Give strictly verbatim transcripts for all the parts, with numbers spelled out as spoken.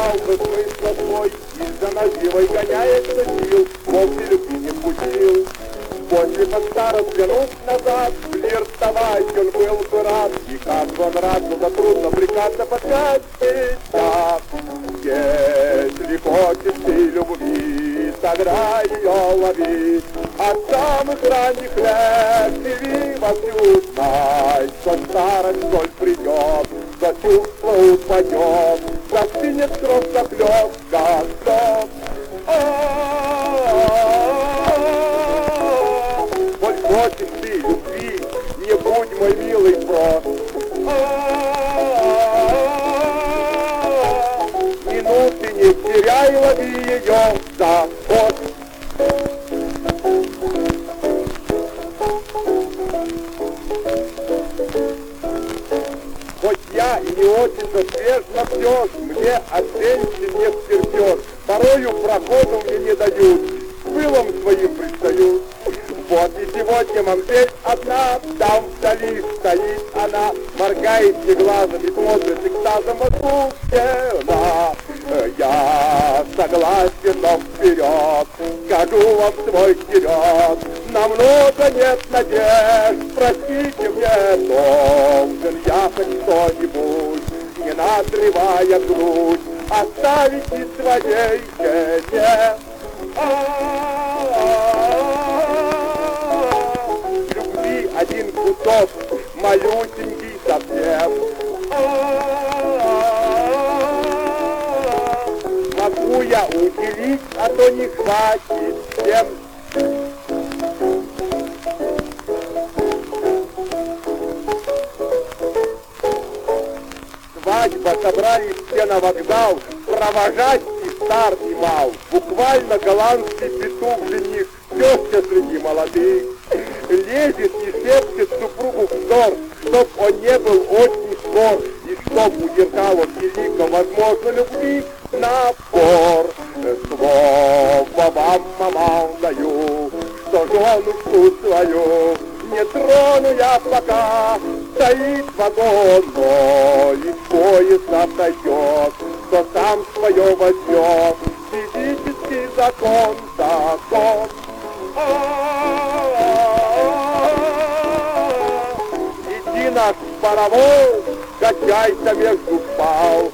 потерял бы смысл свой, из-за називой гоняется сил, вовсе любви не вкусил. После постара взглянув назад, флиртовать он был бы рад, и как бы он рад, но трудно прикаться под пятьдесят. Если хочешь ты любви, тогда ее лови, от самых ранних лет живи вовсю, знай, что старость соль придет, что чувство упадет, застынет кровь соплет, как слез. Коль хочешь ты любви, не будь мой милый прост. Минуты не теряй, лови ее за ход. Хоть я и не очень-то свеж на все, мне от женщин не втерпешь, порою проходу мне не дают, с пылом своим пристают. Вот и сегодня мамзель одна, там вдали стоит она, моргает не глазом и смотрит экстазом отпущена. Я согласен, но вперед, скажу вам свой вперед, намного нет надежд, простите мне, должен я хоть что-нибудь, не надрывая грудь, оставить и своей жене. Любви один кусок, малюсенький совсем. Могу я уделить, а то не хватит всем. Свадьба, собрались все на вокзал, провожать и стар, и мал. Буквально голландский петух жених, теща среди молодых. Лезет и шепчет супругу взор, чтоб он не был очень скор, и чтоб удержал от великого, возможно, любви напор. Слово вам, мама, даю, что женушку свою не трону я пока, стоит вагон, но из поезда сойдет, что сам свое возьмет, физический закон, закон. Иди наш паровоз, качайся между пал.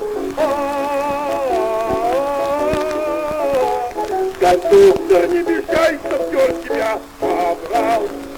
Кондуктор, не мешай, чтоб тебя побрал.